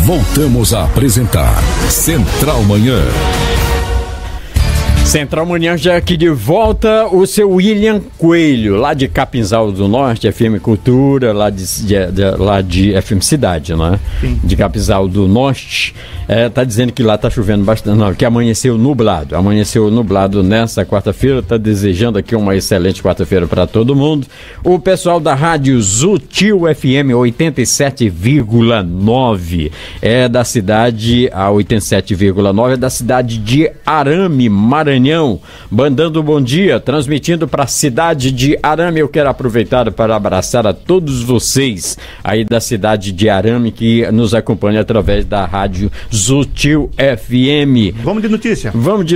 Voltamos a apresentar Central Manhã. Central Manhã já aqui de volta, o seu William Coelho, lá de Capinzal do Norte, FM Cultura, lá de FM Cidade, né? Sim. De Capinzal do Norte, tá dizendo que lá tá chovendo bastante, não, que amanheceu nublado nesta quarta-feira, tá desejando aqui uma excelente quarta-feira para todo mundo. O pessoal da Rádio Zutil FM 87,9 é da cidade, a 87,9 é da cidade de Arame, Maranhão, mandando um bom dia, transmitindo para a cidade de Arame. Eu quero aproveitar para abraçar a todos vocês aí da cidade de Arame que nos acompanham através da Rádio Zutil FM. Vamos de notícia.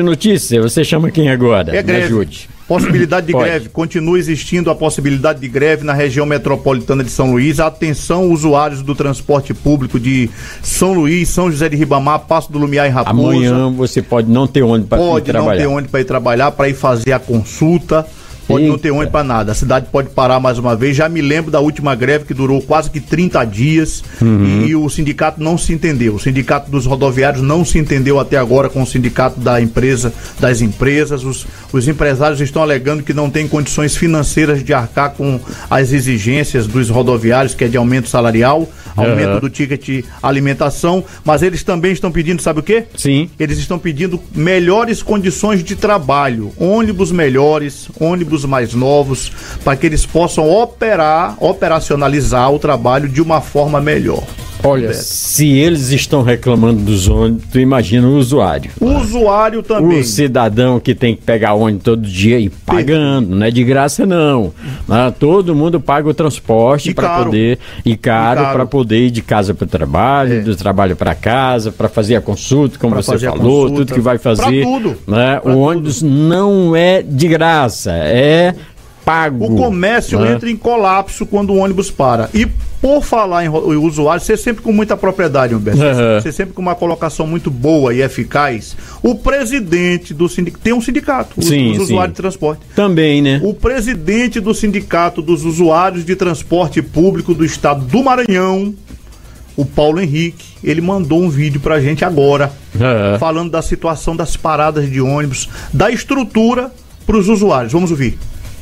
Você chama quem agora? É greve. Me ajude. Possibilidade de greve. Continua existindo a possibilidade de greve na região metropolitana de São Luís. Atenção, usuários do transporte público de São Luís, São José de Ribamar, Passo do Lumiar e Raposa. Amanhã você pode não ter onde para ir trabalhar. Pode não ter onde para ir trabalhar, para ir fazer a consulta. Pode não ter onde para nada. A cidade pode parar mais uma vez. Já me lembro da última greve que durou quase que 30 dias e o sindicato não se entendeu. O sindicato dos rodoviários não se entendeu até agora com o sindicato das empresas. Os empresários estão alegando que não têm condições financeiras de arcar com as exigências dos rodoviários, que é de aumento salarial, aumento do ticket alimentação, mas eles também estão pedindo, sabe o quê? Sim. Eles estão pedindo melhores condições de trabalho, ônibus melhores, ônibus mais novos, para que eles possam operacionalizar o trabalho de uma forma melhor. Olha, se eles estão reclamando dos ônibus, tu imagina o usuário. O usuário também. O cidadão que tem que pegar ônibus todo dia e pagando, não é de graça não. Todo mundo paga o transporte para poder, caro para poder ir de casa para o trabalho, do trabalho para casa, para fazer a consulta, como você falou, tudo que vai fazer. Tudo. Né? O ônibus não é de graça, é pago. O comércio entra em colapso quando o ônibus para. E por falar em usuário, você sempre com muita propriedade, Humberto. Você sempre com uma colocação muito boa e eficaz. O presidente do sindicato, tem um sindicato, os usuários de transporte. Também, né? O presidente do sindicato dos usuários de transporte público do estado do Maranhão, o Paulo Henrique, ele mandou um vídeo pra gente agora, falando da situação das paradas de ônibus, da estrutura para os usuários. Vamos ouvir.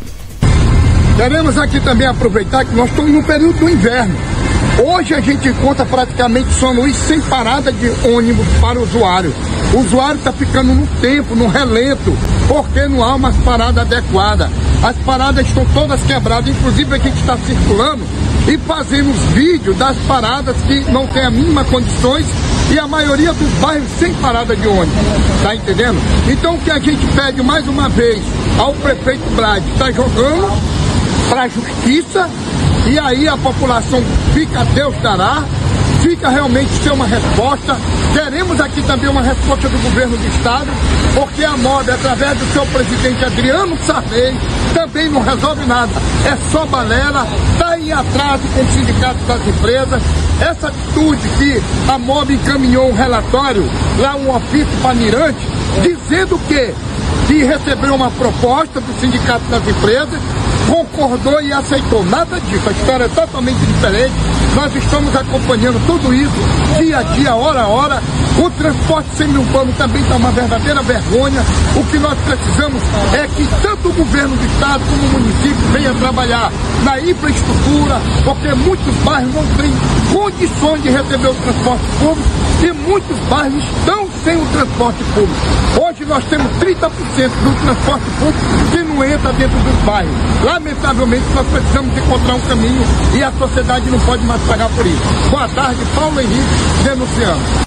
Queremos aqui também aproveitar que nós estamos no período do inverno. Hoje a gente encontra praticamente São Luís sem parada de ônibus para o usuário. O usuário está ficando no tempo, no relento, porque não há uma parada adequada. As paradas estão todas quebradas, inclusive a gente está circulando e fazendo os vídeos das paradas que não tem a mínima condições e a maioria dos bairros sem parada de ônibus, tá entendendo? Então o que a gente pede mais uma vez ao prefeito Brade, está jogando para a justiça, e aí a população fica, Deus dará, fica realmente ser uma resposta. Queremos aqui também uma resposta do governo do estado, porque a MOB, através do seu presidente Adriano Sarney, também não resolve nada, é só balela, está em atraso com o sindicato das empresas. Essa atitude que a MOB encaminhou um relatório, lá um ofício para Mirante, dizendo que recebeu uma proposta do sindicato das empresas, concordou e aceitou. Nada disso, a história é totalmente diferente. Nós estamos acompanhando tudo isso dia a dia, hora a hora. O transporte semiurbano também está uma verdadeira vergonha. O que nós precisamos é que tanto o governo do estado como o município venha trabalhar na infraestrutura, porque muitos bairros não têm condições de receber o transporte público e muitos bairros estão sem o transporte público. Hoje nós temos 30% do transporte público que não entra dentro dos bairros. Lamentavelmente nós precisamos encontrar um caminho e a sociedade não pode mais pagar por isso. Boa tarde, Paulo Henrique, denunciando.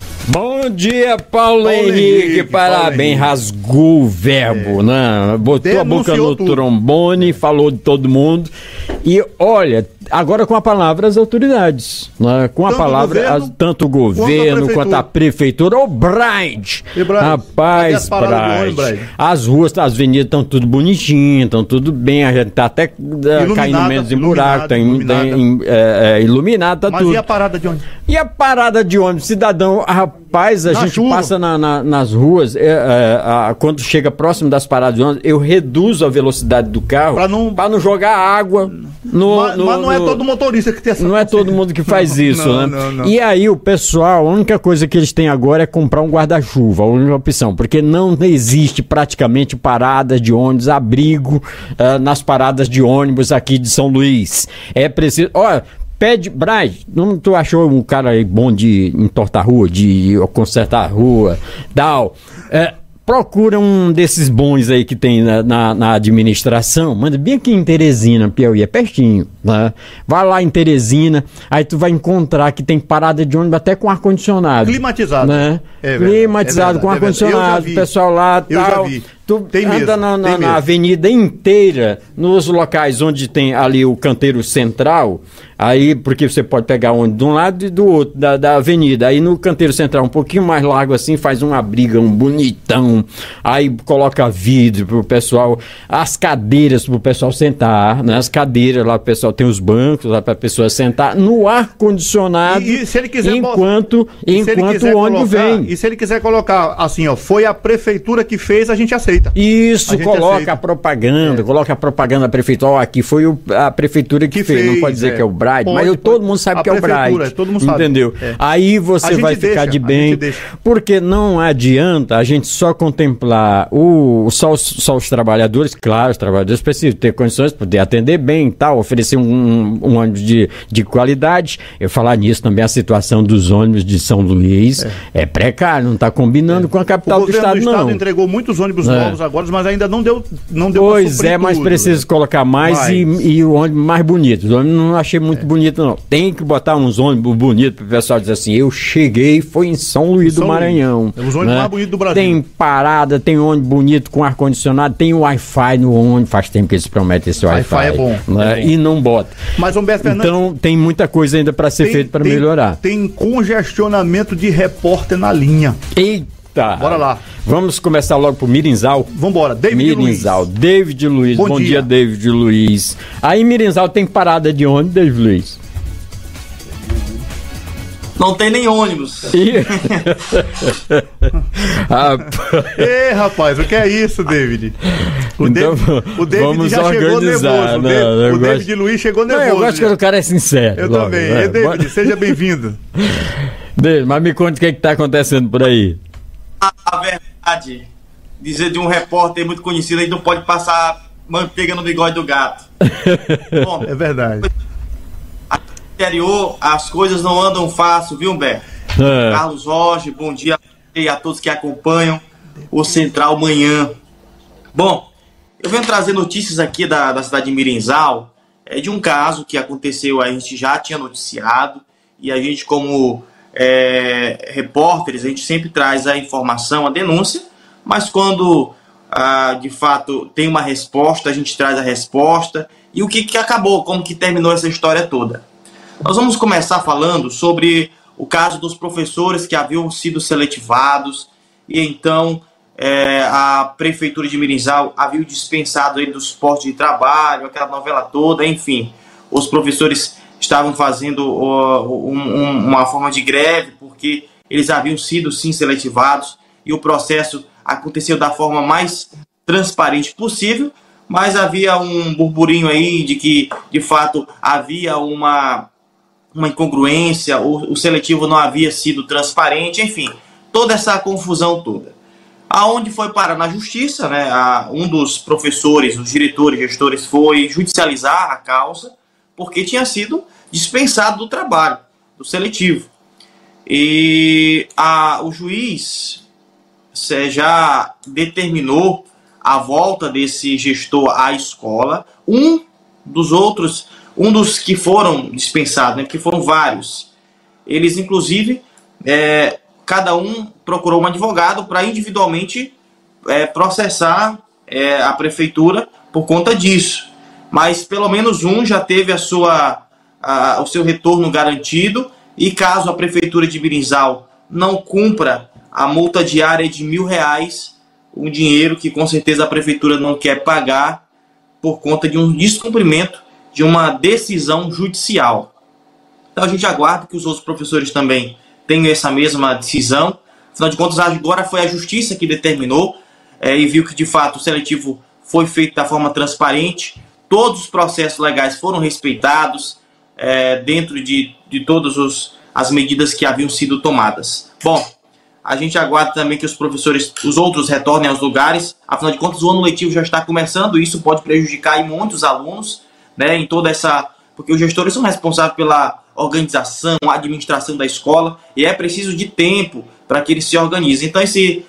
Bom dia, Paulo Henrique, parabéns, rasgou o verbo, né? Botou a boca no trombone, falou de todo mundo. E olha, agora com a palavra as autoridades, né? Com a palavra tanto o governo quanto a prefeitura. Ô, Bride! Rapaz, Bride! As ruas, as avenidas estão tudo bonitinhas, estão tudo bem, a gente tá até caindo menos em buraco, tá iluminado, tá tudo. Mas e a parada de ônibus? E a parada de ônibus, cidadão, rapaz, Rapaz, a gente chuva. passa nas ruas, quando chega próximo das paradas de ônibus, eu reduzo a velocidade do carro para não jogar água Mas não é todo motorista que tem essa Não é todo mundo que faz isso, né? Não. E aí o pessoal, a única coisa que eles têm agora é comprar um guarda-chuva, a única opção, porque não existe praticamente paradas de ônibus, abrigo nas paradas de ônibus aqui de São Luís. É preciso... Olha, pede, Braz, tu achou um cara aí bom de entortar a rua, de consertar a rua, tal... Procura um desses bons aí que tem na administração, manda bem aqui em Teresina, Piauí, é pertinho, né? Vai lá em Teresina, aí tu vai encontrar que tem parada de ônibus até com ar-condicionado. Climatizado. Né? Verdade, climatizado com ar-condicionado, o pessoal lá, eu tal. já vi. Tu Tem anda mesmo, na avenida inteira, nos locais onde tem ali o canteiro central, aí, porque você pode pegar ônibus de um lado e do outro, da avenida, aí no canteiro central, um pouquinho mais largo assim, faz um abrigão bonitão, aí coloca vidro pro pessoal, as cadeiras pro pessoal sentar, né? As cadeiras lá, o pessoal tem os bancos lá pra pessoa sentar, no ar-condicionado, E se ele quiser enquanto o ônibus vem. E se ele quiser colocar assim, ó, foi a prefeitura que fez, a gente aceita. Isso, A gente coloca aceita. a propaganda, coloca a propaganda da prefeitura. Ó, aqui foi a prefeitura que fez. Não pode dizer que é o Bride, mas todo mundo sabe que é o Bride. Todo mundo sabe. Entendeu? Aí você vai ficar de bem, porque não adianta a gente só contemplar só os trabalhadores. Claro, os trabalhadores precisam ter condições de poder atender bem e tal, oferecer um ônibus de qualidade. Eu falar nisso também, a situação dos ônibus de São Luís é precária, não está combinando com a capital do estado, não. O governo do estado entregou muitos ônibus novos agora, mas ainda não deu Pois é, mas precisa colocar mais e o ônibus mais bonito. Os ônibus não achei muito bonito, não. Tem que botar uns ônibus bonitos para o pessoal dizer assim, eu cheguei, foi em São Luís do Maranhão. É os ônibus mais bonitos do Brasil. Tem parada, tem ônibus bonito com ar-condicionado, tem Wi-Fi no ônibus, faz tempo que eles prometem esse Wi-Fi. Wi-Fi é bom. Né? E não bota. Mas, Humberto Fernandes... Então tem muita coisa ainda para ser feito para melhorar. Tem congestionamento de repórter na linha. Eita! Bora lá. Vamos começar logo pro Mirinzal. Vambora, David Luiz. David Luiz. Bom dia, David Luiz. Aí Mirinzal tem parada de ônibus, David Luiz? Não tem nem ônibus. Ei, rapaz, o que é isso, David? O David vamos já chegou nervoso. O David Luiz chegou nervoso. Eu gosto quando o cara é sincero. Eu também. David, seja bem-vindo. David, mas me conte o que está acontecendo por aí. A verdade, dizer de um repórter muito conhecido, aí não pode passar manteiga no bigode do gato. Bom, é verdade. No interior, as coisas não andam fácil, viu, Humberto? Carlos Roger, bom dia a todos que acompanham o Central Manhã. Bom, eu venho trazer notícias aqui da cidade de Mirinzal, de um caso que aconteceu, a gente já tinha noticiado, e a gente, como repórteres, a gente sempre traz a informação, a denúncia, mas quando de fato tem uma resposta, a gente traz a resposta. E o que acabou, como que terminou essa história toda? Nós vamos começar falando sobre o caso dos professores que haviam sido seletivados e então a prefeitura de Mirinzal havia dispensado ele dos postos de trabalho, aquela novela toda, enfim. Os professores estavam fazendo uma forma de greve porque eles haviam sido sim seletivados e o processo aconteceu da forma mais transparente possível, mas havia um burburinho aí de que de fato havia uma incongruência, o seletivo não havia sido transparente, enfim, toda essa confusão toda. Aonde foi parar na justiça, né? Um dos professores, os diretores, gestores foi judicializar a causa porque tinha sido dispensado do trabalho, do seletivo. E o juiz já determinou a volta desse gestor à escola. Um dos que foram dispensados, né, porque foram vários, eles inclusive, cada um procurou um advogado para individualmente processar a prefeitura por conta disso. Mas pelo menos um já teve o seu retorno garantido, e caso a prefeitura de Mirinzal não cumpra a multa diária de R$1.000, um dinheiro que com certeza a prefeitura não quer pagar por conta de um descumprimento de uma decisão judicial. Então a gente aguarda que os outros professores também tenho essa mesma decisão. Afinal de contas, agora foi a Justiça que determinou e viu que, de fato, o seletivo foi feito da forma transparente, todos os processos legais foram respeitados dentro de todas as medidas que haviam sido tomadas. Bom, a gente aguarda também que os professores, os outros, retornem aos lugares. Afinal de contas, o ano letivo já está começando e isso pode prejudicar muitos alunos, né, em toda essa... Porque os gestores são responsáveis pela organização, administração da escola, e é preciso de tempo para que eles se organizem. Então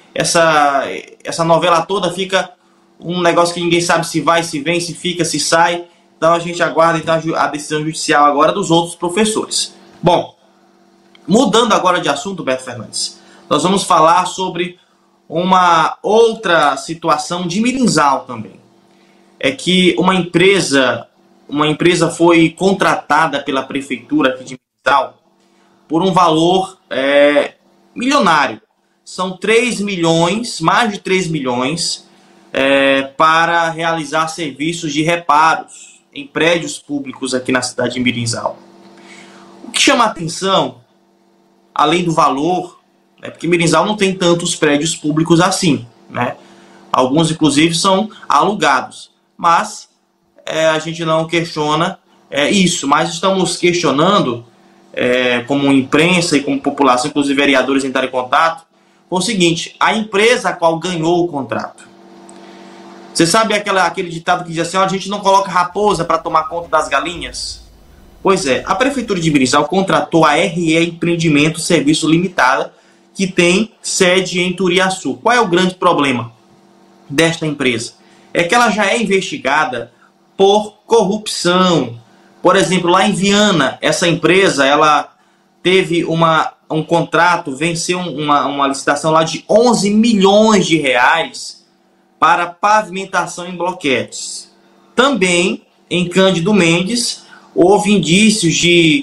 essa novela toda fica um negócio que ninguém sabe se vai, se vem, se fica, se sai. Então a gente aguarda então, a decisão judicial agora dos outros professores. Bom, mudando agora de assunto, Beto Fernandes, nós vamos falar sobre uma outra situação de Mirinzal também. É que uma empresa foi contratada pela prefeitura aqui de Mirinzal por um valor milionário. São 3 milhões, mais de 3 milhões, para realizar serviços de reparos em prédios públicos aqui na cidade de Mirinzal. O que chama a atenção, além do valor, porque Mirinzal não tem tantos prédios públicos assim, né? Alguns, inclusive, são alugados. Mas a gente não questiona isso. Mas estamos questionando, como imprensa e como população, inclusive vereadores entraram em contato, o seguinte: a empresa a qual ganhou o contrato. Você sabe aquele ditado que diz assim: a gente não coloca raposa para tomar conta das galinhas? Pois é, a Prefeitura de Mirinzal contratou a RE Empreendimento Serviço Limitada, que tem sede em Turiaçu. Qual é o grande problema desta empresa? É que ela já é investigada por corrupção. Por exemplo, lá em Viana, essa empresa ela teve um contrato, venceu uma licitação lá de 11 milhões de reais para pavimentação em bloquetes. Também, em Cândido Mendes, houve indícios de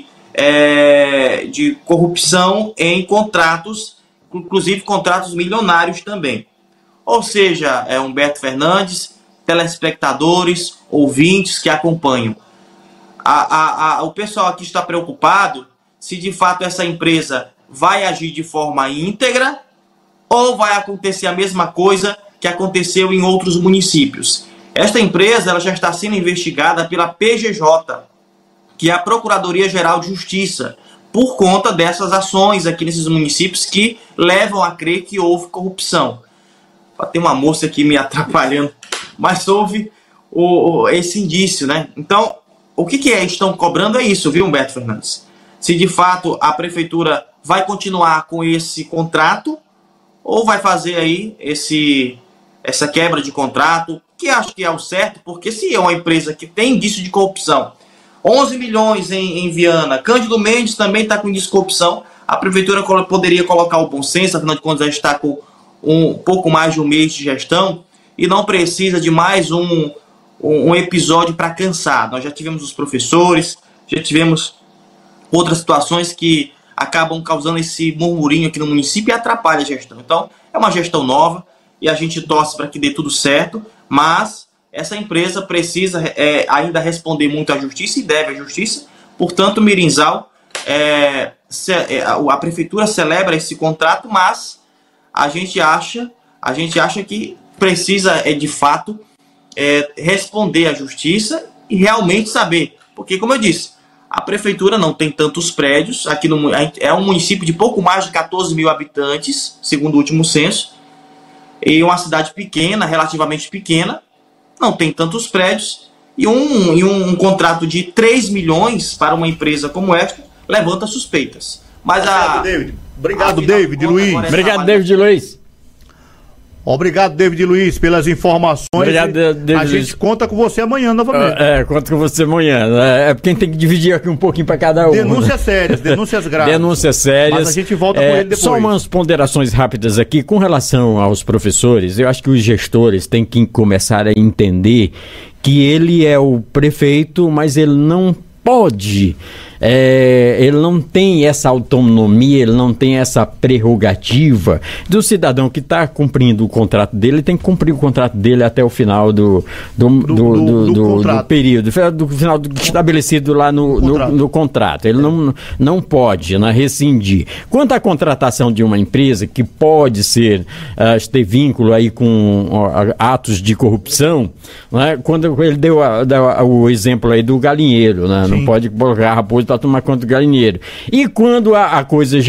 corrupção em contratos, inclusive contratos milionários também. Ou seja, Humberto Fernandes, telespectadores, ouvintes que acompanham. O pessoal aqui está preocupado se de fato essa empresa vai agir de forma íntegra ou vai acontecer a mesma coisa que aconteceu em outros municípios. Esta empresa ela já está sendo investigada pela PGJ, que é a Procuradoria-Geral de Justiça, por conta dessas ações aqui nesses municípios que levam a crer que houve corrupção. Tem uma moça aqui me atrapalhando, mas houve esse indício, né? Então, o que estão cobrando é isso, viu, Humberto Fernandes? Se de fato a prefeitura vai continuar com esse contrato ou vai fazer aí essa quebra de contrato, que acho que é o certo, porque se é uma empresa que tem indício de corrupção, 11 milhões em Viana, Cândido Mendes também está com indício de corrupção, a prefeitura poderia colocar o bom senso, afinal de contas já está com um pouco mais de um mês de gestão e não precisa de mais um episódio para cansar. Nós já tivemos os professores, já tivemos outras situações que acabam causando esse murmurinho aqui no município e atrapalha a gestão. Então, é uma gestão nova e a gente torce para que dê tudo certo, mas essa empresa precisa ainda responder muito à justiça e deve à justiça. Portanto, Mirinzal, a prefeitura celebra esse contrato, mas a gente acha que precisa, de fato, responder à justiça e realmente saber. Porque, como eu disse, a prefeitura não tem tantos prédios. Aqui é um município de pouco mais de 14 mil habitantes, segundo o último censo. E uma cidade pequena, relativamente pequena, não tem tantos prédios. E um contrato de 3 milhões para uma empresa como esta levanta suspeitas. Mas David. Obrigado, David Luiz. Obrigado, David Luiz. Obrigado, David Luiz, pelas informações. Obrigado, David A gente conta com você amanhã novamente. Conta com você amanhã. É porque tem que dividir aqui um pouquinho para cada um. Denúncias sérias, denúncias graves. Denúncias sérias. Mas a gente volta com ele depois. Só umas ponderações rápidas aqui. Com relação aos professores, eu acho que os gestores têm que começar a entender que ele é o prefeito, mas ele não pode ele não tem essa autonomia, ele não tem essa prerrogativa do cidadão que está cumprindo o contrato dele, ele tem que cumprir o contrato dele até o final do período, do final estabelecido lá no contrato. Ele não pode, né, rescindir. Quanto à contratação de uma empresa que pode ter vínculo aí com atos de corrupção, né, quando ele deu o exemplo aí do galinheiro, né, não pode colocar raposa para tomar conta do galinheiro. E quando a coisa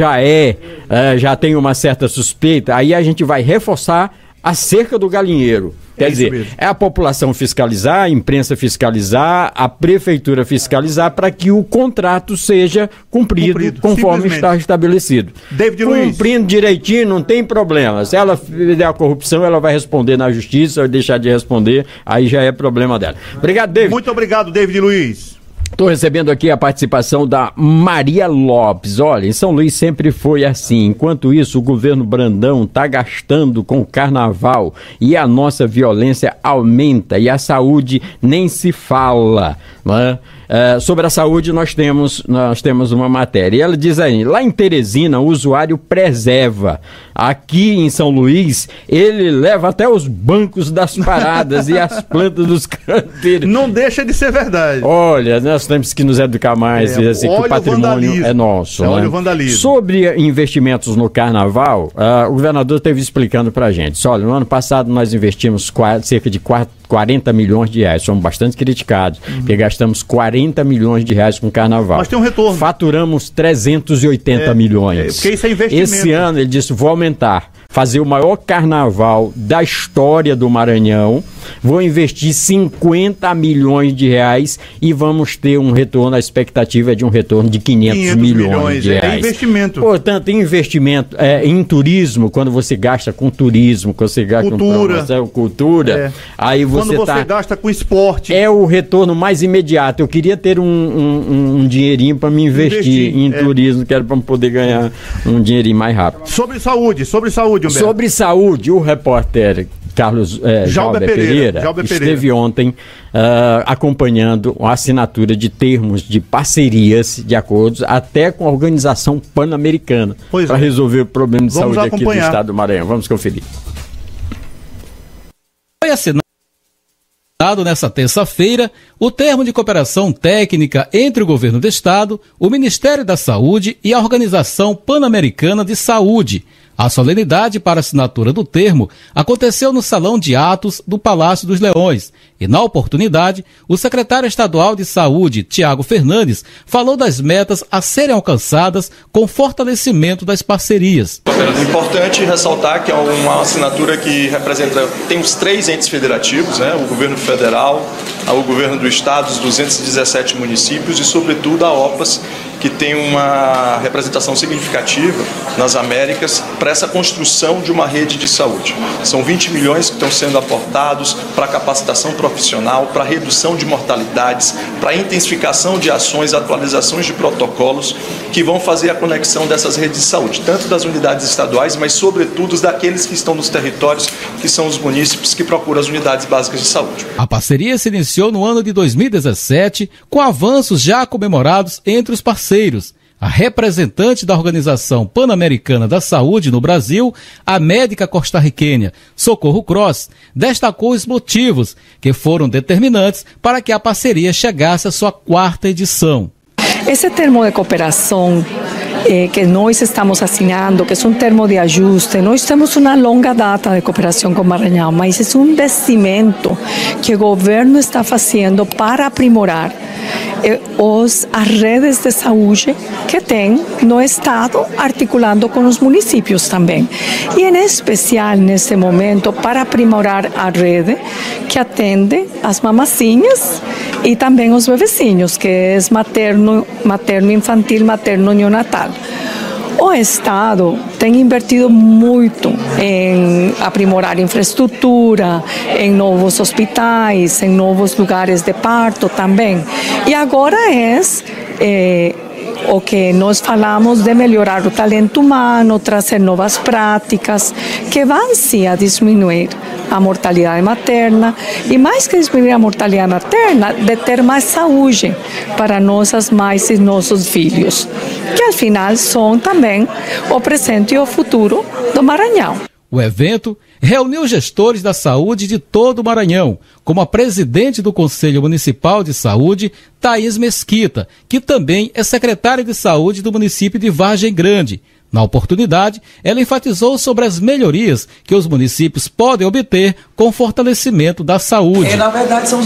já tem uma certa suspeita, aí a gente vai reforçar a cerca do galinheiro. Quer dizer, é a população fiscalizar, a imprensa fiscalizar, a prefeitura fiscalizar para que o contrato seja cumprido conforme está estabelecido. Cumprindo direitinho, não tem problema. Se ela der a corrupção, ela vai responder na justiça, vai deixar de responder, aí já é problema dela. Obrigado, David. Muito obrigado, David Luiz. Estou recebendo aqui a participação da Maria Lopes. Olha, em São Luís sempre foi assim. Enquanto isso, o governo Brandão está gastando com o carnaval e a nossa violência aumenta e a saúde nem se fala, né? Sobre a saúde nós temos uma matéria. E ela diz aí, lá em Teresina o usuário preserva. Aqui em São Luís ele leva até os bancos das paradas e as plantas dos canteiros. Não deixa de ser verdade. Olha, nós temos que nos educar mais e dizer que o patrimônio é nosso. Olha o vandalismo. Sobre investimentos no carnaval, o governador esteve explicando pra gente. Olha, no ano passado nós investimos cerca de 40 milhões de reais, somos bastante criticados, porque gastamos 40 milhões de reais com carnaval. Mas tem um retorno. Faturamos 380 milhões. Porque isso é investimento. Esse ano ele disse, vou aumentar, fazer o maior carnaval da história do Maranhão, vou investir 50 milhões de reais e vamos ter um retorno, a expectativa é de um retorno de 500 milhões de reais. É investimento. Portanto, investimento em turismo, quando você gasta com turismo, quando você gasta com cultura, aí você gasta com esporte. É o retorno mais imediato. Eu queria ter um dinheirinho para me investir em turismo, que era para poder ganhar um dinheirinho mais rápido. Sobre saúde, Humberto. Sobre saúde, o repórter Carlos Jalber Pereira esteve ontem acompanhando a assinatura de termos de parcerias, de acordos, até com a Organização Pan-Americana, para resolver o problema de saúde aqui do estado do Maranhão. Vamos conferir. Foi assinado nesta terça-feira o termo de cooperação técnica entre o governo do estado, o Ministério da Saúde e a Organização Pan-Americana de Saúde. A solenidade para assinatura do termo aconteceu no Salão de Atos do Palácio dos Leões e, na oportunidade, o secretário estadual de Saúde, Tiago Fernandes, falou das metas a serem alcançadas com fortalecimento das parcerias. É importante ressaltar que é uma assinatura que tem os 3 entes federativos, né? O governo federal, o governo do estado, os 217 municípios e, sobretudo, a OPAS, que tem uma representação significativa nas Américas para essa construção de uma rede de saúde. São 20 milhões que estão sendo aportados para capacitação profissional, para redução de mortalidades, para intensificação de ações, atualizações de protocolos que vão fazer a conexão dessas redes de saúde, tanto das unidades estaduais, mas sobretudo daqueles que estão nos territórios, que são os munícipes que procuram as unidades básicas de saúde. A parceria se iniciou no ano de 2017, com avanços já comemorados entre os parceiros. A representante da Organização Pan-Americana da Saúde no Brasil, a médica costarriquenha Socorro Cross, destacou os motivos que foram determinantes para que a parceria chegasse à sua 4ª edição. Esse termo de cooperação que nós estamos assinando, que é um termo de ajuste, nós temos uma longa data de cooperação com o Maranhão, mas é um investimento que o governo está fazendo para aprimorar as redes de saúde que tem no estado, articulando com os municípios também. E em especial nesse momento para aprimorar a rede que atende as mamacinhas e também os bebecinhos, que é materno-infantil, materno-neonatal. O Estado tem invertido muito em aprimorar infraestrutura, em novos hospitais, em novos lugares de parto também. E agora o que nós falamos de melhorar o talento humano, trazer novas práticas que vão sim a diminuir a mortalidade materna e, mais que diminuir a mortalidade materna, de ter mais saúde para nossas mães e nossos filhos, que ao final são também o presente e o futuro do Maranhão. O evento reuniu gestores da saúde de todo o Maranhão, como a presidente do Conselho Municipal de Saúde, Thaís Mesquita, que também é secretária de saúde do município de Vargem Grande. Na oportunidade, ela enfatizou sobre as melhorias que os municípios podem obter com o fortalecimento da saúde. Na verdade, são os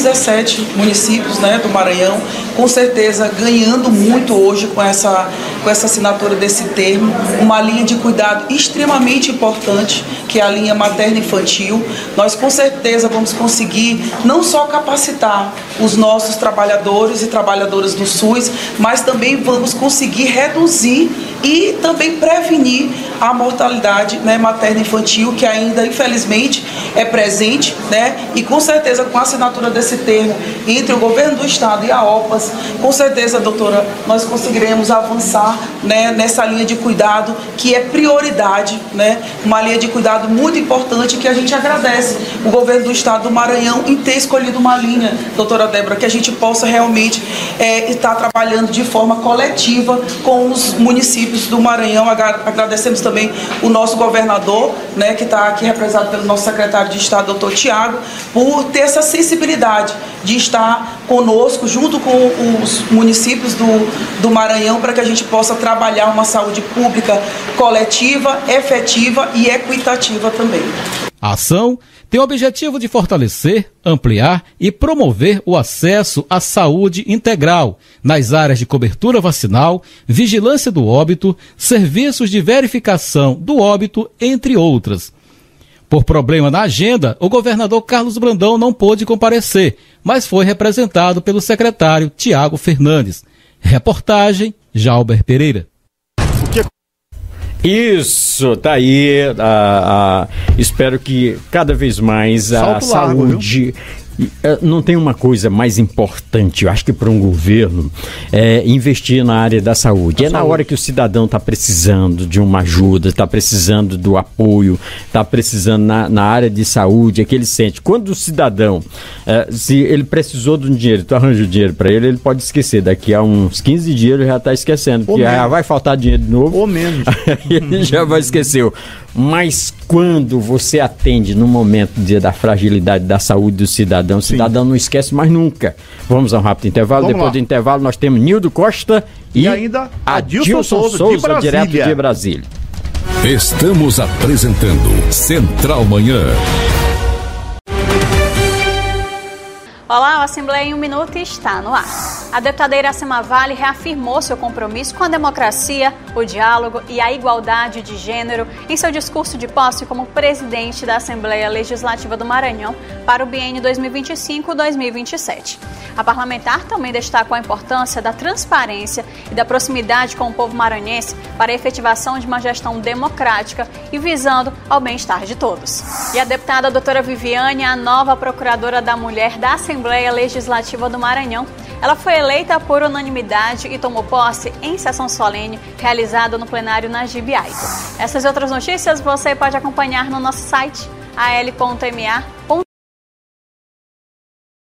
217 municípios, né, do Maranhão, com certeza ganhando muito hoje com essa assinatura desse termo, uma linha de cuidado extremamente importante, que é a linha materno-infantil. Nós com certeza vamos conseguir não só capacitar os nossos trabalhadores e trabalhadoras do SUS, mas também vamos conseguir reduzir e também prevenir a mortalidade, né, materno-infantil, que ainda, infelizmente, é presente, né, e com certeza com a assinatura desse termo entre o governo do estado e a OPAS, com certeza, doutora, nós conseguiremos avançar, né, nessa linha de cuidado que é prioridade, né, uma linha de cuidado muito importante que a gente agradece o governo do estado do Maranhão em ter escolhido uma linha, doutora Débora, que a gente possa realmente estar trabalhando de forma coletiva com os municípios do Maranhão. Agradecemos também o nosso governador, né, que está aqui representado pelo nosso secretário de Estado, doutor Tiago, por ter essa sensibilidade de estar conosco, junto com os municípios do Maranhão, para que a gente possa trabalhar uma saúde pública coletiva, efetiva e equitativa também. A ação tem o objetivo de fortalecer, ampliar e promover o acesso à saúde integral nas áreas de cobertura vacinal, vigilância do óbito, serviços de verificação do óbito, entre outras. Por problema na agenda, o governador Carlos Brandão não pôde comparecer, mas foi representado pelo secretário Tiago Fernandes. Reportagem, Jalber Pereira. Isso, tá aí. Espero que cada vez mais a saúde. Não tem uma coisa mais importante, eu acho que para um governo, investir na área da saúde. Na hora que o cidadão está precisando de uma ajuda, está precisando do apoio, está precisando na área de saúde, é que ele sente. Quando o cidadão, se ele precisou de um dinheiro, tu arranja o dinheiro para ele pode esquecer. Daqui a uns 15 dias ele já está esquecendo, porque vai faltar dinheiro de novo. Ou menos. Ele já vai esquecer. Mas quando você atende no momento da fragilidade da saúde do cidadão, o cidadão não esquece mais nunca. Vamos a um rápido intervalo. Depois do intervalo nós temos Nildo Costa e ainda Adilson Souza, direto de Brasília. Estamos apresentando Central Manhã. Olá, o Assembleia em 1 Minuto está no ar. A deputada Iracema Vale reafirmou seu compromisso com a democracia, o diálogo e a igualdade de gênero em seu discurso de posse como presidente da Assembleia Legislativa do Maranhão para o biênio 2025-2027. A parlamentar também destacou a importância da transparência e da proximidade com o povo maranhense para a efetivação de uma gestão democrática e visando ao bem-estar de todos. E a deputada doutora Viviane, a nova procuradora da mulher da Assembleia Legislativa do Maranhão. Ela foi eleita por unanimidade e tomou posse em sessão solene realizada no plenário Najib Aito. Essas e outras notícias você pode acompanhar no nosso site al.ma.gov.br.